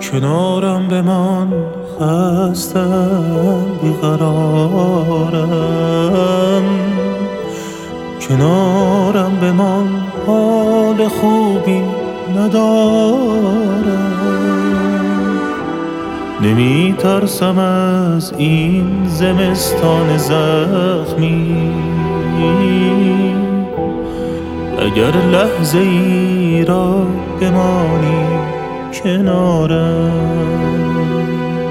کنارم بمان، خستم بیقرارم. کنارم بمان، حال خوبی ندارم. نمی ترسم از این زمستان زخمی، اگر لحظه ای را بمانی کنارم.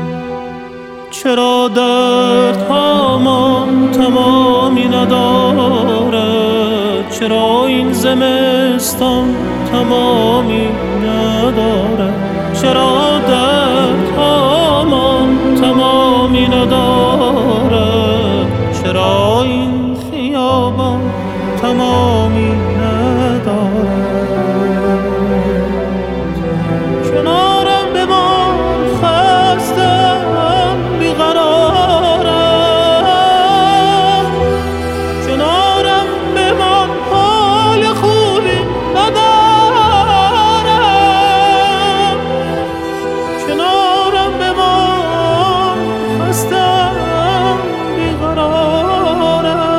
چرا دردهامان تمامی ندارد؟ چرا این زمستان تمامی ندارد؟ چرا دردهامان تمامی ندارد؟ چرا این خیابان تمامی ندارد؟ کنارم بمان، خستم بیقرارم. کنارم بمان، حال خوبی ندارم. کنارم بمان، خستم بیقرارم.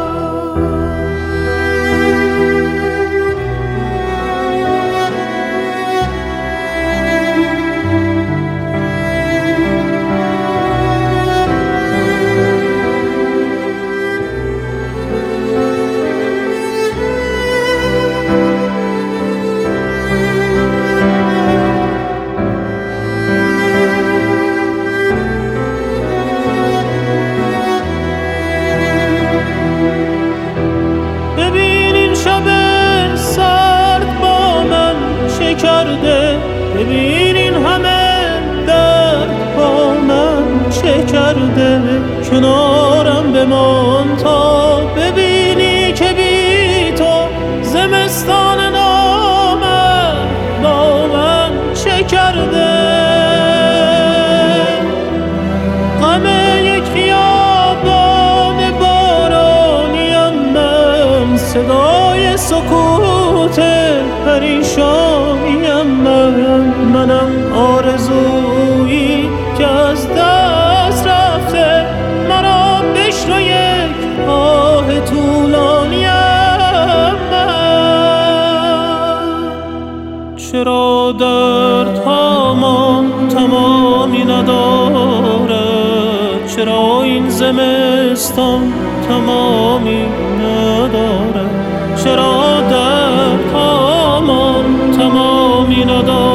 ببین این همه درد با من چه کرده. کنارم بمان تا ببینی که بی تو زمستان نامه با من چه کرده. غم یک خیابان بارانیم من، صدای سکوت پریشانیم منم آرزویی که از دست رفته مرا بشنو یک آه طولانیم من. چرا دردهامان تمامی ندارد؟ چرا این زمستان تمامی ندارد؟ چرا دردهامان تمامی ندارد؟